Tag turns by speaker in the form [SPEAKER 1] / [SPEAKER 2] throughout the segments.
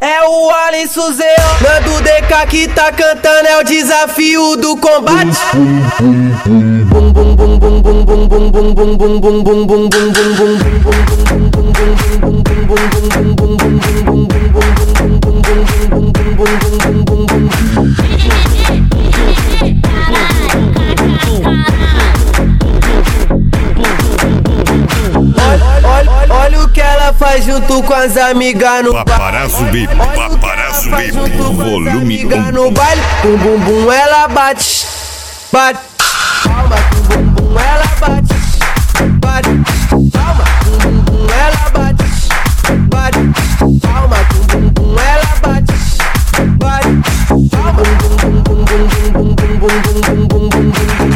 [SPEAKER 1] É o Alisson Zé, Nando DK que tá cantando, é o desafio do combate. Bum bum bum bum bum bum bum bum bum bum bum bum bum Olha o que ela faz junto com as amigas no baile.
[SPEAKER 2] Paparazzo Baby, Paparazzo Baby, volume 1.
[SPEAKER 1] No baile, com bumbum ela bate, bate. Palma, com bumbum ela bate, bate. Palma, com bumbum ela bate, bate. Palma, com bumbum ela bate, bate. Palma, bum bum bum bum bum bum bum bum bum bum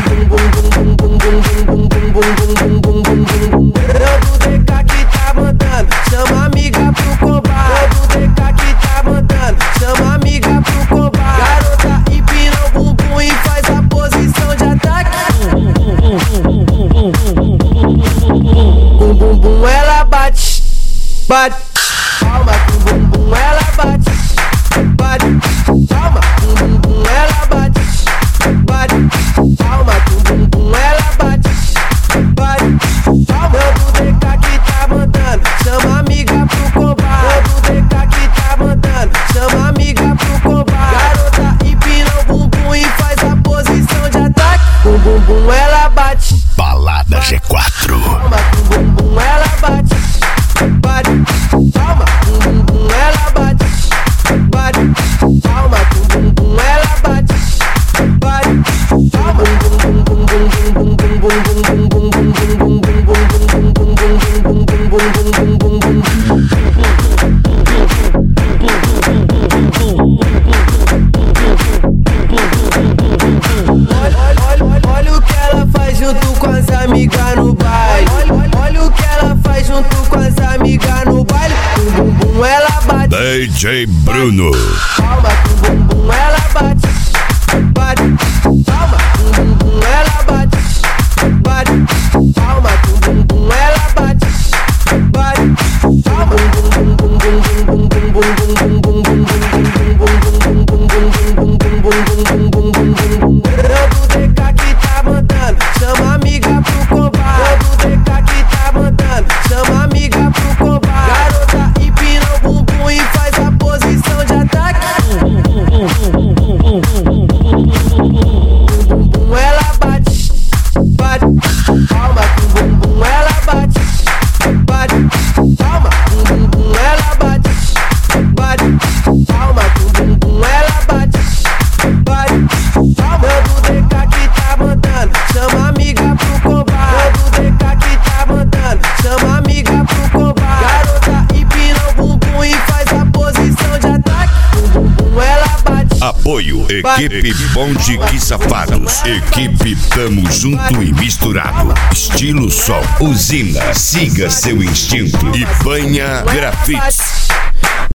[SPEAKER 1] chama amiga pro combate. Todo DK que tá mandando, chama amiga pro combate. Garota empina o bumbum e faz a posição de ataque. Com bumbum ela bate, bate. Palma, com bumbum ela bate, bate. Palma, com bumbum ela bate, bate. Palma, com bumbum ela bate, bate. Palma do DK que tá mandando, chama amiga pro combate. Todo DK que tá mandando, chama amiga pro combate. Garota empina o bumbum e faz a posição de ataque. Com bumbum ela bate,
[SPEAKER 2] Balada G4.
[SPEAKER 1] palma, com bumbum ela bate, bate. Palma, com bumbum ela bate, bate. Palma, com bumbum ela bate, bate. Palma, bum bum bum bum bum bum bum bum bum bum bum Olha o que ela faz junto com as amigas no baile. Olha o que ela faz junto com as amigas no baile. Com bumbum ela bate,
[SPEAKER 2] DJ Bruno.
[SPEAKER 1] palma, com bumbum ela bate, bate. Palma, com bumbum ela bate, bate. Palma, com bumbum ela bate, bate. Palma, bum bum bum bum bum bum bum bum bum Todo DK que tá mandando, chama amiga pro combate. Todo DK que tá mandando, chama amiga pro combate. Garota empina o bumbum e faz a posição de ataque. Com bumbum ela bate, bate. Palma, com bumbum ela bate, bate. Palma, com bumbum ela bate, bate. Palma, com bumbum ela bate, bate. Palma do DK que tá mandando, chama amiga pro combate. Todo DK que tá mandando, chama amiga pro combate. Garota empina o bumbum e faz a posição de ataque. Com bumbum ela bate,
[SPEAKER 2] Apoio, equipe Bonde Que Safados. Equipe Tamo Junto e Misturado. Estilo Sol. Usina, siga seu instinto. E banha Grafites.